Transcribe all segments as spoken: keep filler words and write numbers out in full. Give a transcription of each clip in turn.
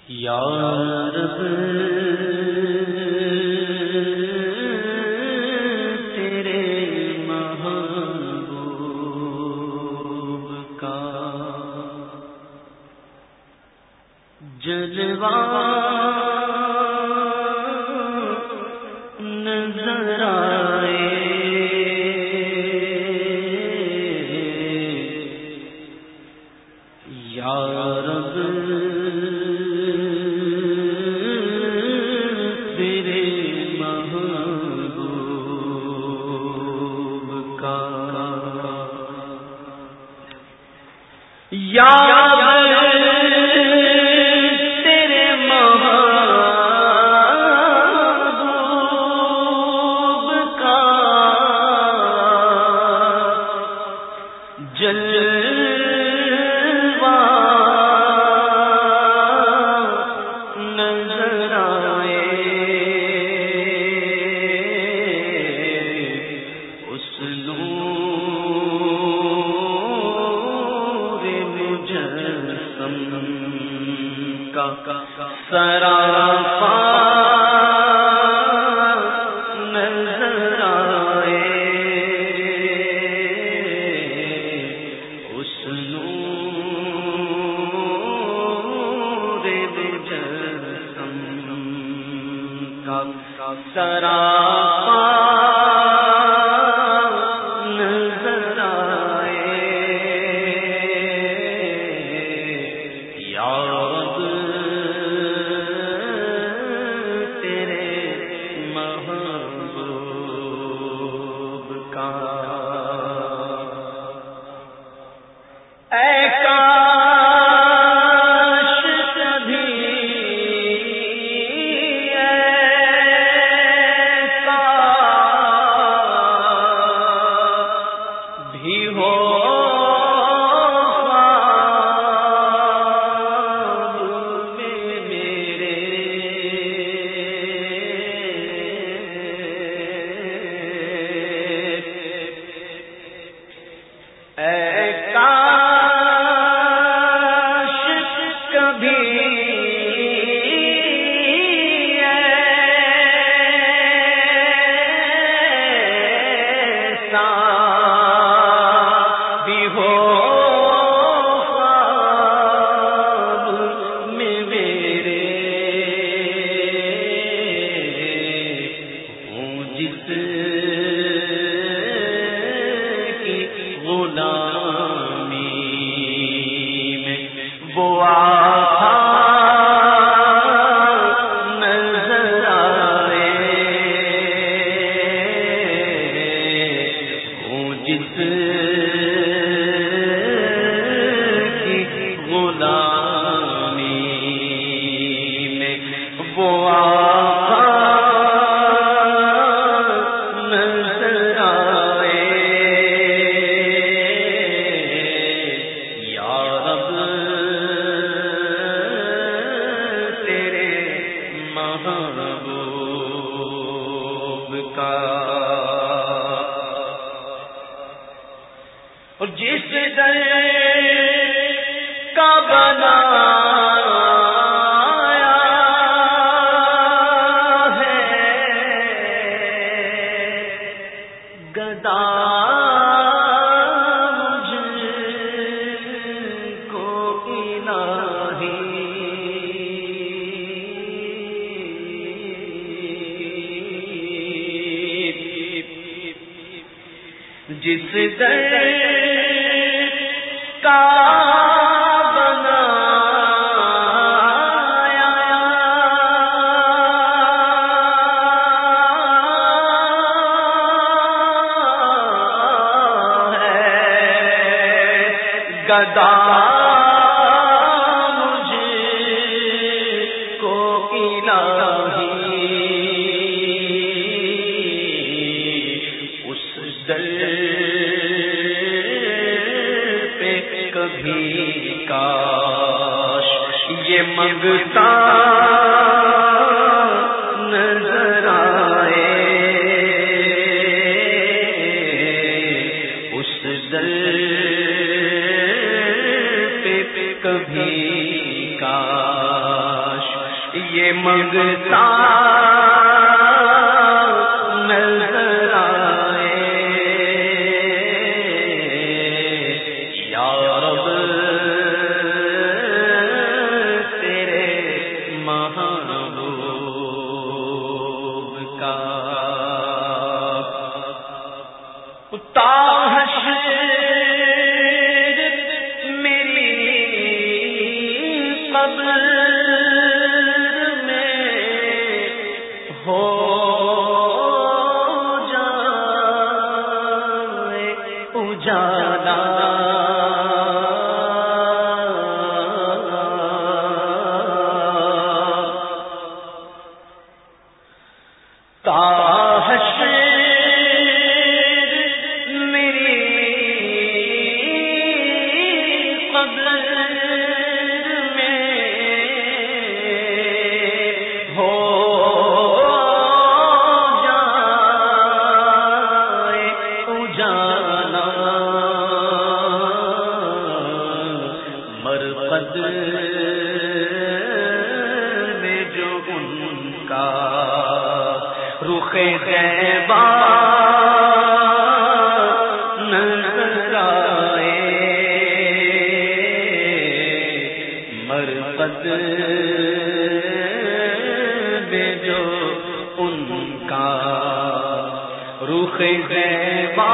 یا رب تیرے محبوب کا جلوہ نظر آئے، یا رب تیرے محبوب کا یا سراپا نظر آئے، اس نور مجسم کا سراپا نظر آئے، یا اور جس در کا بنایا ہے گدا مجھ کو الہی، جس در کا بنایا ہے گدا مجھ کو الہی، اس در کبھی کاش یہ منگتا نظر آئے، اس در پہ کبھی کاش یہ منگتا نظر آئے یا رب تیرے محبوب کا میں جو ان کا رخ غیبا نظر آئے مرقد میں جو ان کا رخ غیبا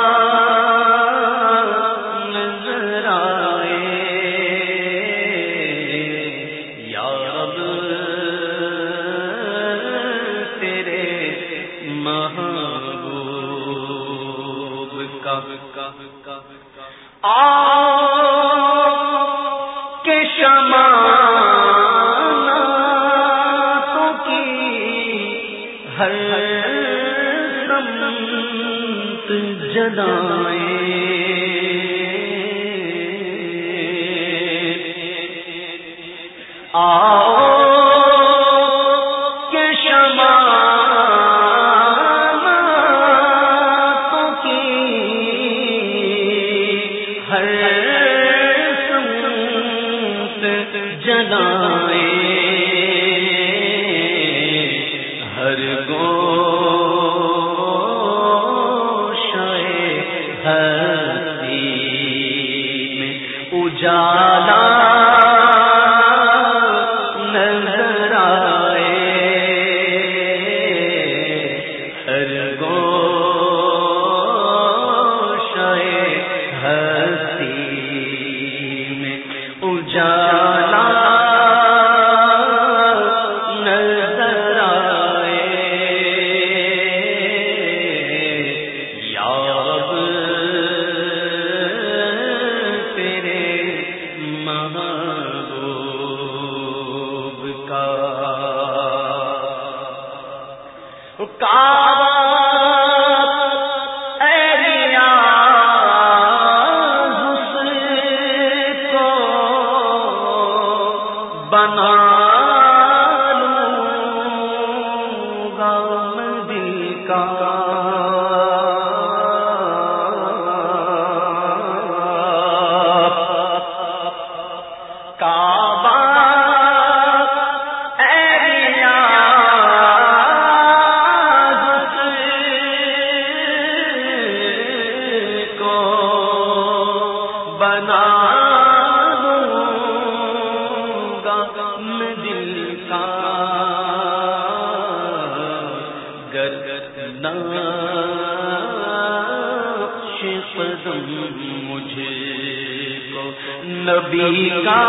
نبی کا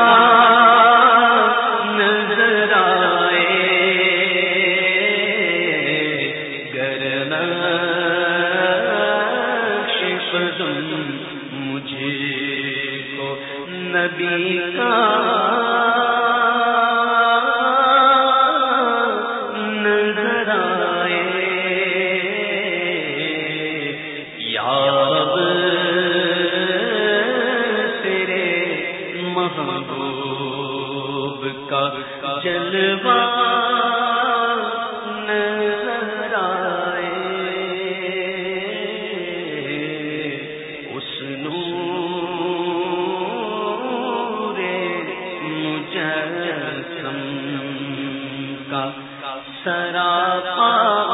نظر آئے گر نقش قدم مجھے کو نبی کا نظر آئے یا رب محبوب کا جلوہ نظر آئے اس نور مجسم کا سراپا